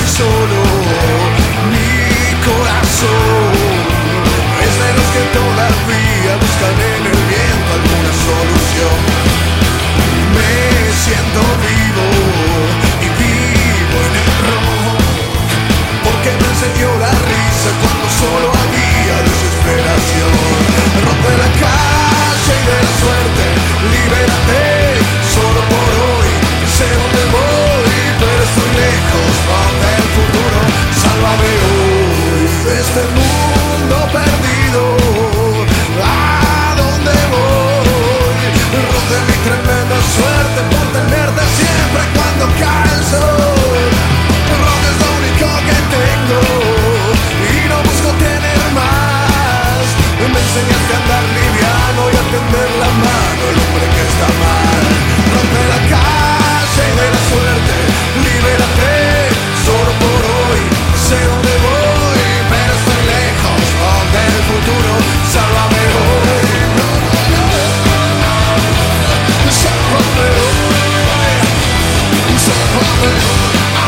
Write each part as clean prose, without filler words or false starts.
solo. Mi corazón es de los que todavía buscan en el viento alguna solución. Me siento vivo y vivo en el rock, porque me enseñó la risa cuando solo había desesperación. Rock de la calle y de la suerte, libérate solo por hoy. Sé dónde voy, pero estoy lejos. Rock del futuro, sálvame hoy de este mundo perdido. ¿A dónde voy? Rock de mi tremenda suerte por tenerte siempre cuando cae el sol. Rock es lo único que tengo y no busco tener más. Me enseñaste a andar liviano y a tender la mano al hombre que está mal. Rock de la calle y de la suerte, libérate solo por hoy. Sé dónde voy, pero estoy lejos. Rock del futuro, sálvame hoy. Sálvame hoy, sálvame hoy.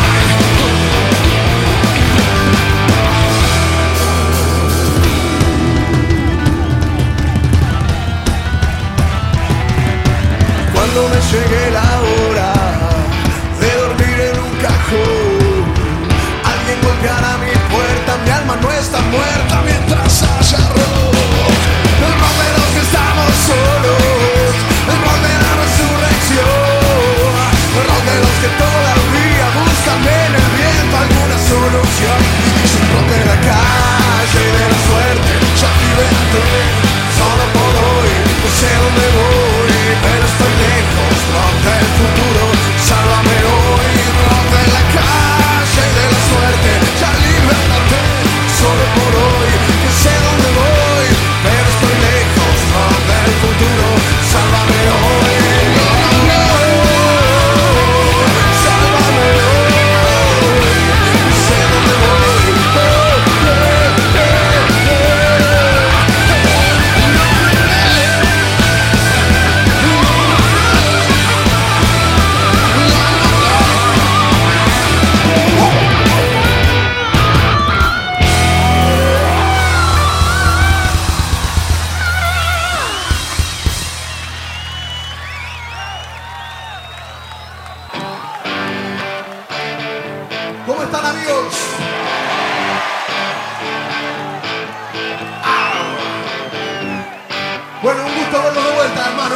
Cuando me llegue la hora de dormir en un cajón, alguien golpeará mi puerta. Mi alma no está muerta mientras haya rock. El rock de los que estamos solos, el rock de la resurrección, el rock de los que todavía buscan en el viento alguna solución. Es un rock de la calle y de la suerte, ya libérate solo por hoy. No sé dónde voy, pero estoy lejos. Rock del futuro, sálvame hoy. Rock de la calle y de la suerte, ya libérate solo por hoy. No sé dónde voy, pero estoy lejos. Rock del futuro, sálvame hoy. Sálvame hoy. No sé dónde voy. ¿Cómo están, amigos? Bueno, un gusto verlos de vuelta, hermano.